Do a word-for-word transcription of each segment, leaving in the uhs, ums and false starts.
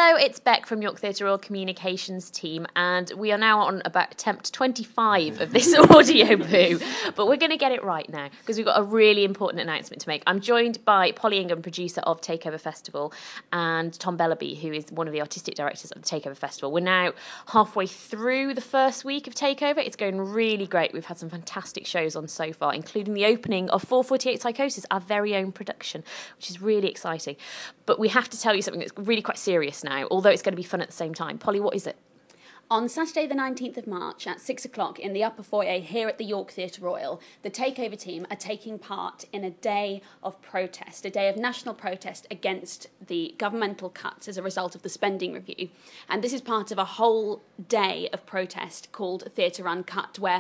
Hello, it's Beck from York Theatre Royal Communications team, and we are now on about attempt twenty-five of this audio boo, but we're going to get it right now because we've got a really important announcement to make. I'm joined by Polly Ingham, producer of Takeover Festival, and Tom Bellaby, who is one of the artistic directors of the Takeover Festival. We're now halfway through the first week of Takeover. It's going really great. We've had some fantastic shows on so far, including the opening of four forty-eight Psychosis, our very own production, which is really exciting. But we have to tell you something that's really quite serious now, although it's going to be fun at the same time. Polly, what is it? On Saturday the nineteenth of March at six o'clock in the upper foyer here at the York Theatre Royal, the Takeover team are taking part in a day of protest, a day of national protest against the governmental cuts as a result of the spending review. And this is part of a whole day of protest called Theatre Uncut, where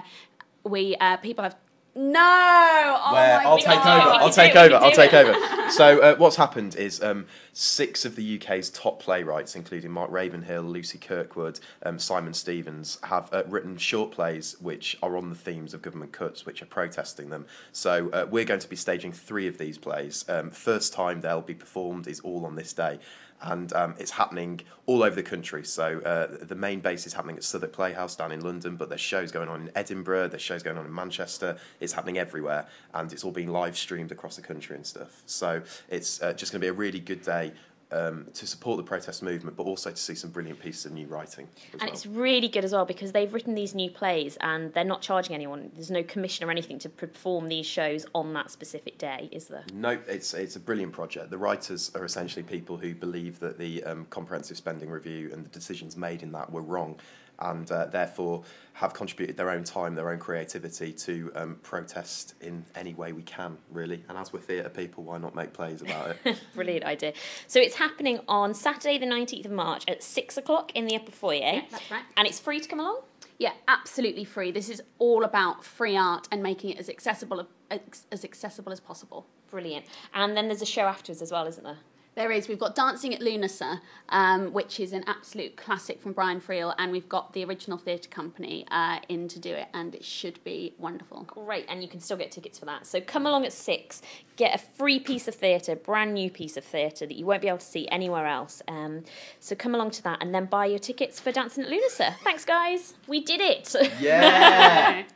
we uh, people have No! Oh Where my I'll God. take over. I'll take over. I'll take over. So uh, what's happened is um, six of the U K's top playwrights, including Mark Ravenhill, Lucy Kirkwood, um, Simon Stevens, have uh, written short plays which are on the themes of government cuts, which are protesting them. So uh, we're going to be staging three of these plays. Um, first time they'll be performed is all on this day. And um, it's happening all over the country. So uh, the main base is happening at Southwark Playhouse down in London, but there's shows going on in Edinburgh, there's shows going on in Manchester. It's happening everywhere, and it's all being live streamed across the country and stuff. So it's uh, just going to be a really good day um, to support the protest movement, but also to see some brilliant pieces of new writing as And well. it's really good as well because they've written these new plays and they're not charging anyone. There's no commission or anything to perform these shows on that specific day, is there? No, it's it's a brilliant project. The writers are essentially people who believe that the um, comprehensive spending review and the decisions made in that were wrong, and uh, therefore have contributed their own time, their own creativity to um, protest in any way we can, really. And as we're theatre people, why not make plays about it? Brilliant idea. So it's happening on Saturday the nineteenth of March at six o'clock in the upper foyer. Yeah, that's right. And it's free to come along? Yeah, absolutely free. This is all about free art and making it as accessible as, as accessible as possible. Brilliant. And then there's a show afterwards as well, isn't there? There is. We've got Dancing at Lunasa, um, which is an absolute classic from Brian Friel, and we've got the original theatre company uh, in to do it, and it should be wonderful. Great, and you can still get tickets for that. So come along at six, get a free piece of theatre, brand new piece of theatre that you won't be able to see anywhere else. Um, so come along to that, and then buy your tickets for Dancing at Lunasa. Thanks, guys. We did it. Yeah!